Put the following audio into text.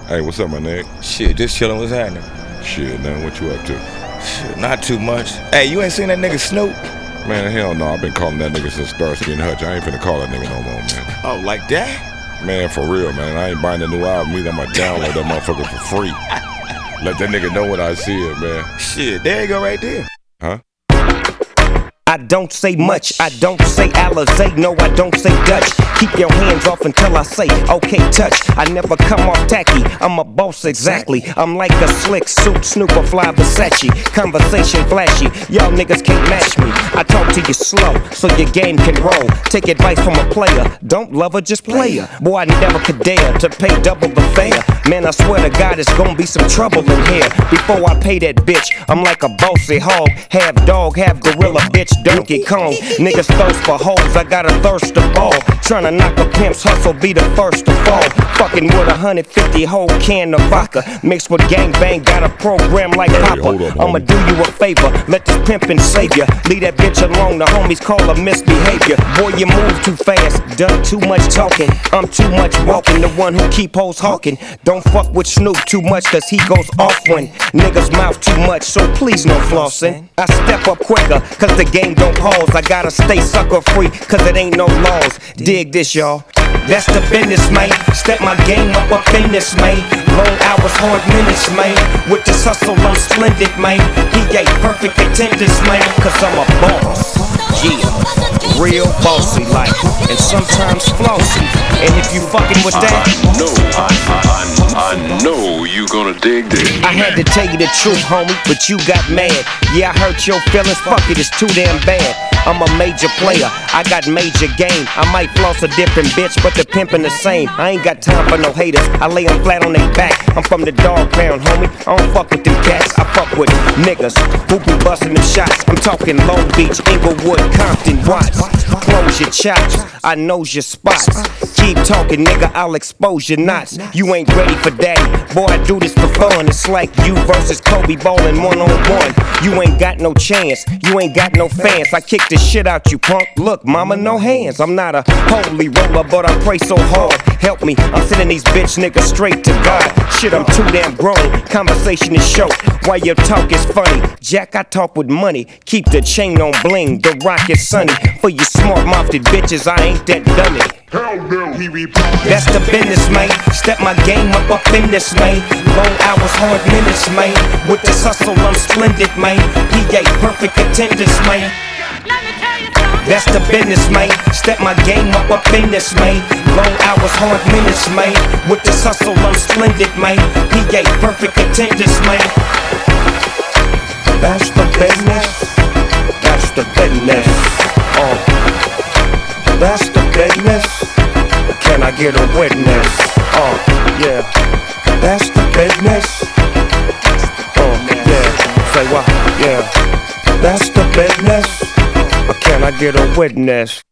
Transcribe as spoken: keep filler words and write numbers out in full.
Hey, what's up, my nigga? Shit, just chillin', what's happening? Shit, man, what you up to? Shit, not too much. Hey, you ain't seen that nigga Snoop? Man, hell no, I've been calling that nigga since Starsky and Hutch. I ain't finna call that nigga no more, man. Oh, like that? Man, for real, man. I ain't buying a new album either. I'ma download that motherfucker for free. Let that nigga know when I see it, man. Shit, there you go right there. Huh? I don't say much, I don't say Alizé, no I don't say Dutch. Keep your hands off until I say, okay touch. I never come off tacky, I'm a boss exactly. I'm like a slick suit, Snoop or fly Versace. Conversation flashy, y'all niggas can't match me. I talk to you slow, so your game can roll. Take advice from a player, don't love her, just play her. Boy, I never could dare to pay double the fare. Man, I swear to God, it's gonna be some trouble in here. Before I pay that bitch, I'm like a bossy hog. Half dog, half gorilla, bitch. Donkey Kong, niggas thirst for hoes, I got a thirst to ball. Tryna knock a pimp's hustle, be the first to fall. Fucking with a hundred fifty whole can of vodka, mixed with gangbang, got a program like hey, Papa. hold up, I'ma do you a favor, let this pimpin' save ya. Leave that bitch alone, the homies call her misbehavior. Boy, you move too fast, done too much talking. I'm too much walking, the one who keep hoes hawking. Don't fuck with Snoop too much, cause he goes off when niggas mouth too much, so please no flossing. I step up quicker, cause the game don't pause. I gotta stay sucker free, cause it ain't no laws. Dig this, y'all. That's the business, man. Step my game up up in this, man. Long hours, hard minutes, man. With this hustle, I'm splendid, man. He ain't perfect attendance, man. Cause I'm a boss. Yeah. Real bossy like. And sometimes flossy. And if you fucking with that, I know, I, I, I know you gonna dig this. I had to tell you the truth, homie, but you got mad. Yeah, I hurt your feelings, fuck it, it's too damn bad. I'm a major player, I got major game. I might floss a different bitch, but the pimpin' the same. I ain't got time for no haters, I lay them flat on their back. I'm from the dog pound, homie, I don't fuck with them cats. I fuck with niggas who be bustin' them shots. I'm talking Long Beach, Inglewood, Compton, Watts. Close your chops, I knows your spots. Keep talking, nigga, I'll expose your knots. You ain't ready for daddy, boy, I do this for fun. It's like you versus Kobe ballin' one on one. You ain't got no chance, you ain't got no fans. I kick the shit out you, punk. Look, mama, no hands. I'm not a holy roller, but I pray so hard. Help me, I'm sending these bitch niggas straight to God. Shit, I'm too damn grown. Conversation is short, while your talk is funny. Jack, I talk with money. Keep the chain on bling, the rock is sunny. For you smart-mouthed bitches, I ain't that dummy. That's the business, man. Step my game up up in this, man. Long hours, hard minutes, man. With this hustle, I'm splendid, man. He ain't perfect attendance, man. That's the business, man. Step my game up up in this, man. Long hours, hard minutes, man. With this hustle, I'm splendid, man. He ain't perfect attendance, man. That's the business. That's the business. Oh, that's the business. Can I get a witness? Oh, yeah. That's the business. Oh, yeah. Say what? Yeah. That's the business. Can I get a witness?